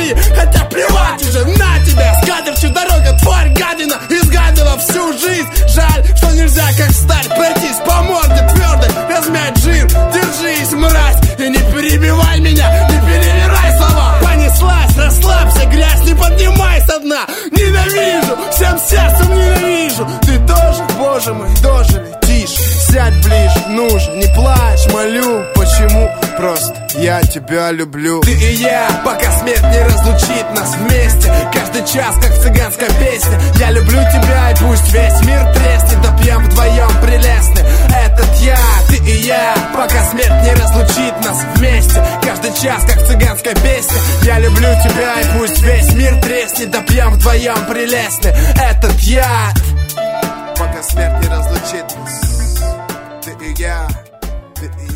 живи, хотя плевать уже на тебя. С катерчью дорога, тварь, гадина, изгадила всю жизнь. Жаль, что нельзя как сталь пройтись по морде твердой, размять жир. Держись, мразь, и не перебивай меня, не перевирай слова. Понеслась, расслабься, грязь не поднимай со дна. Ненавижу, всем сердцем ненавижу. Ты тоже, боже мой, дожили, тише. Сядь ближе, нужен, не плачь, молю. Почему? Просто я тебя люблю. Ты и я, пока смерть не разлучит нас вместе. Каждый час, как цыганская песня. Я люблю тебя, и пусть весь мир треснет, да пьем вдвоем прелестны. Этот я, ты и я, пока смерть не разлучит нас вместе. Каждый час, как цыганская песня. Я люблю тебя, и пусть весь мир треснет, да пьем вдвоем прелестны. Этот я, пока смерть не разлучит нас. Ты и я, ты и я.